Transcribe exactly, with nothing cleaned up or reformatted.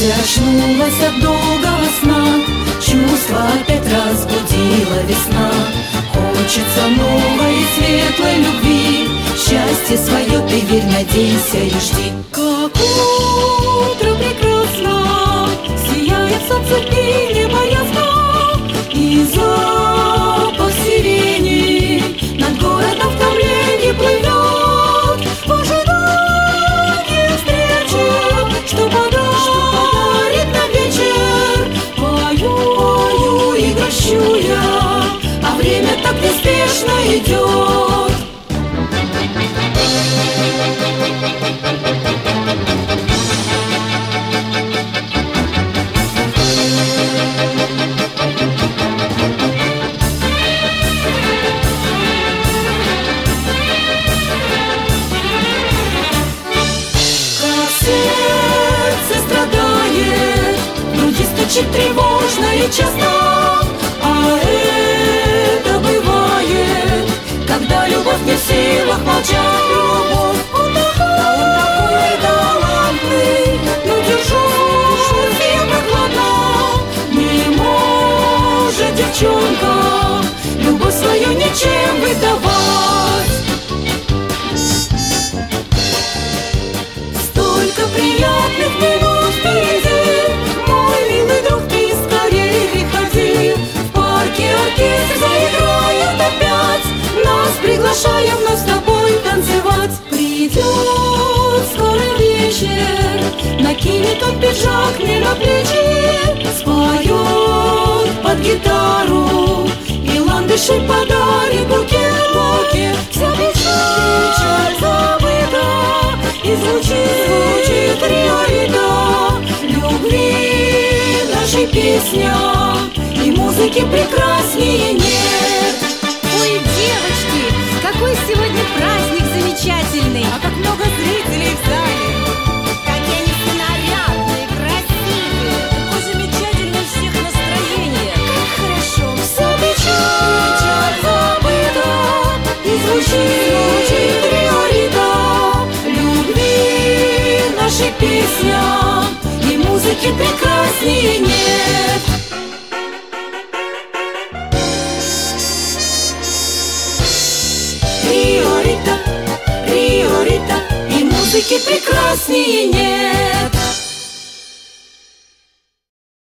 Очнулась от долгого сна, чувства опять разбудила весна. Хочется новой и светлой любви, счастье свое ты верь, надейся и жди. Как утро прекрасно, сияет солнце и небо ясно, и запах сирени над городом в томлении плывет в ожидании встречи, что подарит нам вечер. Пою, пою и грущу я, а время так неспешно идет. Стучит тревожно и часто, а это бывает, когда любовь не в силах молчать. Любовь, он такой, он такой талантливый, но держусь я прохладно. Не может девчонка любовь свою ничем выдавать. Столько приятных минут впереди, приглашая вновь с тобой танцевать. Придет скоро вечер, накинет он пиджак мне на плечи, споет под гитару и ландышей подарит букет, букет. Вся печаль забыта, и звучит, звучит риорида любви нашей песня, и музыки прекраснее нет. Какой сегодня праздник замечательный! А как много зрителей в зале! Какие они все нарядные, красивые! Какое замечательное у всех настроение! Как хорошо! Вся печаль забыта, и звучит, звучит риорида любви нашей песня, и музыки прекраснее нет. Риорита, Риорита, и музыки прекраснее нет.